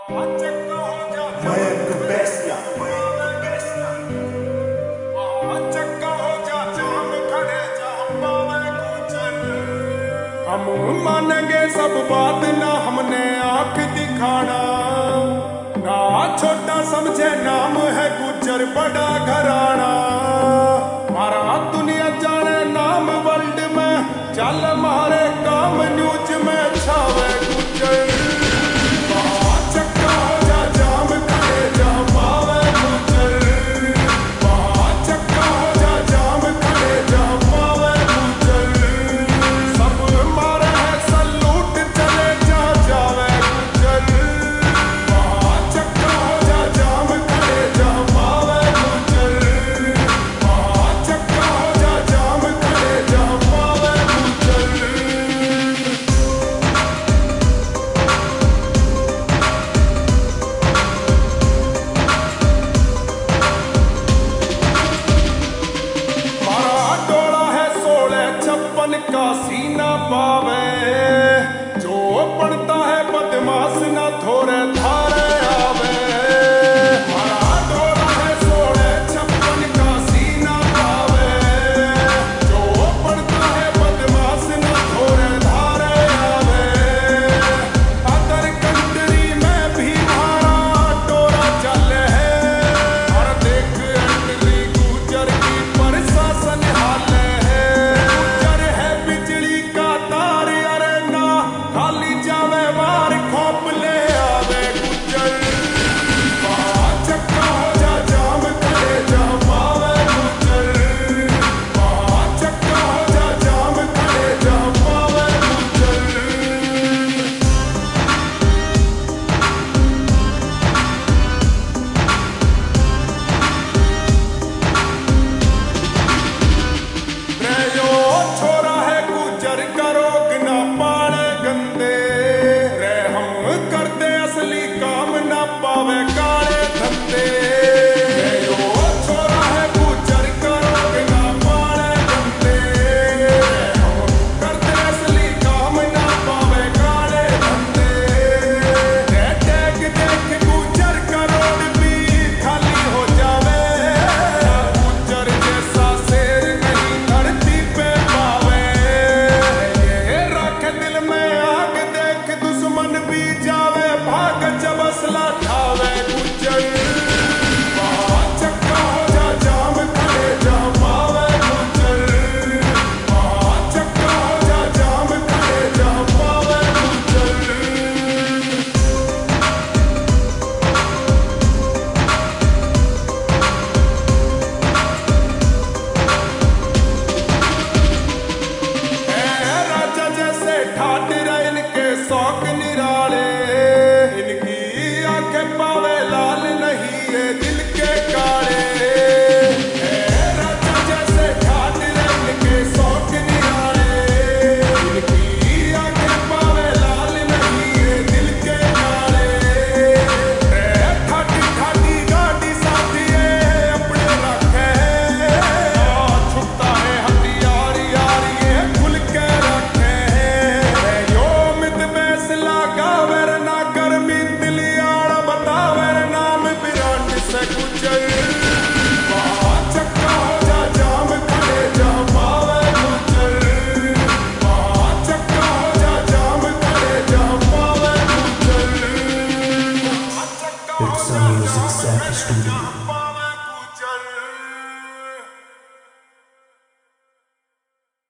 Măiat cu bestia. हम मानेंगे सब बात ना हमने आंख दिखाना ना छोटा समझे नाम है गुजर बड़ा घराना मारा दुनिया जाने नाम वर्ल्ड में चल मारे काम न्यूज में छावे गुजर का सीना पावे जो पढ़ता है बदमाश ना थोड़े धारे आवे हमारा डोला है 1656 का सीना पावे जो पढ़ता है बदमाश ना थोड़े धारे आवे अदर कंट्री में भी हमारा डोला चले है और देख अंडली गुजर की प्रशासन हाले It's a music set studio.